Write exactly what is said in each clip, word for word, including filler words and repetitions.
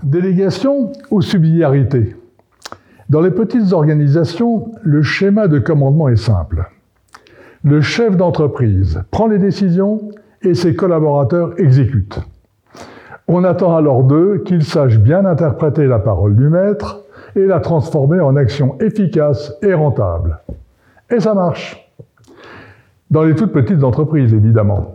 Délégation ou subsidiarité? Dans les petites organisations, le schéma de commandement est simple. Le chef d'entreprise prend les décisions et ses collaborateurs exécutent. On attend alors d'eux qu'ils sachent bien interpréter la parole du maître et la transformer en action efficace et rentable. Et ça marche. Dans les toutes petites entreprises, évidemment.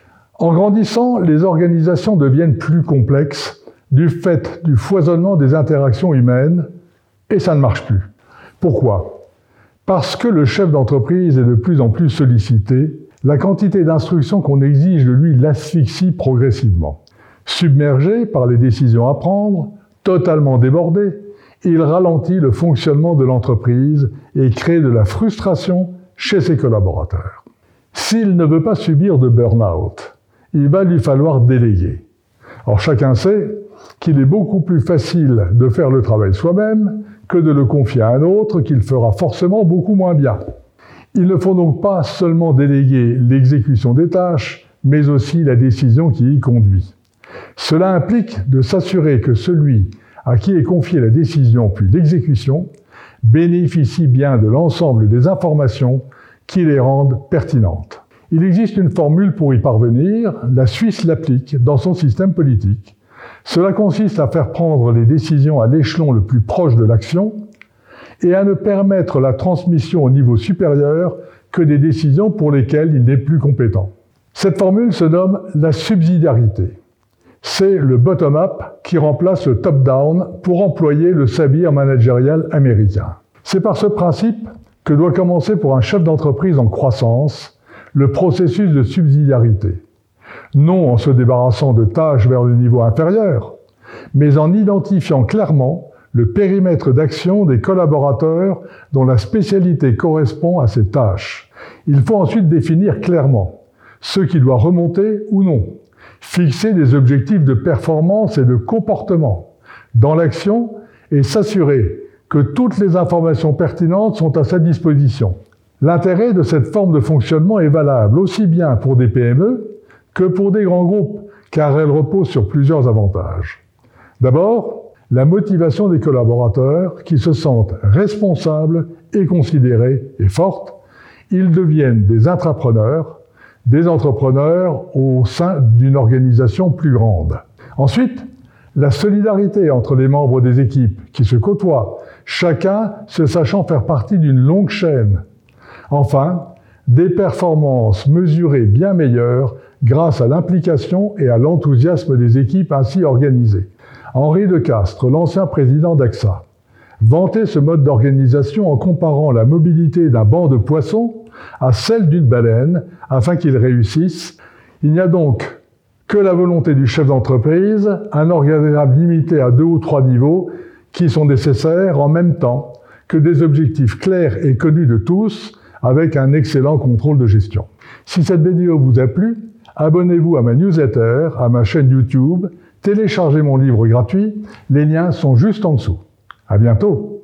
En grandissant, les organisations deviennent plus complexes du fait du foisonnement des interactions humaines, et ça ne marche plus. Pourquoi? Parce que le chef d'entreprise est de plus en plus sollicité, la quantité d'instructions qu'on exige de lui l'asphyxie progressivement. Submergé par les décisions à prendre, totalement débordé, il ralentit le fonctionnement de l'entreprise et crée de la frustration chez ses collaborateurs. S'il ne veut pas subir de burn-out, il va lui falloir déléguer. Or, chacun sait qu'il est beaucoup plus facile de faire le travail soi-même que de le confier à un autre qu'il fera forcément beaucoup moins bien. Il ne faut donc pas seulement déléguer l'exécution des tâches, mais aussi la décision qui y conduit. Cela implique de s'assurer que celui à qui est confiée la décision puis l'exécution bénéficie bien de l'ensemble des informations qui les rendent pertinentes. Il existe une formule pour y parvenir, la Suisse l'applique dans son système politique. Cela consiste à faire prendre les décisions à l'échelon le plus proche de l'action et à ne permettre la transmission au niveau supérieur que des décisions pour lesquelles il n'est plus compétent. Cette formule se nomme la subsidiarité. C'est le bottom-up qui remplace le top-down pour employer le sabir managérial américain. C'est par ce principe que doit commencer pour un chef d'entreprise en croissance le processus de subsidiarité. Non en se débarrassant de tâches vers le niveau inférieur, mais en identifiant clairement le périmètre d'action des collaborateurs dont la spécialité correspond à ces tâches. Il faut ensuite définir clairement ce qui doit remonter ou non, fixer des objectifs de performance et de comportement dans l'action et s'assurer que toutes les informations pertinentes sont à sa disposition. L'intérêt de cette forme de fonctionnement est valable aussi bien pour des P M E que pour des grands groupes, car elle repose sur plusieurs avantages. D'abord, la motivation des collaborateurs qui se sentent responsables et considérés est forte. Ils deviennent des intrapreneurs, des entrepreneurs au sein d'une organisation plus grande. Ensuite, la solidarité entre les membres des équipes qui se côtoient, chacun se sachant faire partie d'une longue chaîne. Enfin, des performances mesurées bien meilleures grâce à l'implication et à l'enthousiasme des équipes ainsi organisées. Henri de Castres, l'ancien président d'A X A, vantait ce mode d'organisation en comparant la mobilité d'un banc de poissons à celle d'une baleine afin qu'il réussisse. Il n'y a donc que la volonté du chef d'entreprise, un organigramme limité à deux ou trois niveaux qui sont nécessaires en même temps que des objectifs clairs et connus de tous avec un excellent contrôle de gestion. Si cette vidéo vous a plu, abonnez-vous à ma newsletter, à ma chaîne YouTube, téléchargez mon livre gratuit, les liens sont juste en dessous. À bientôt!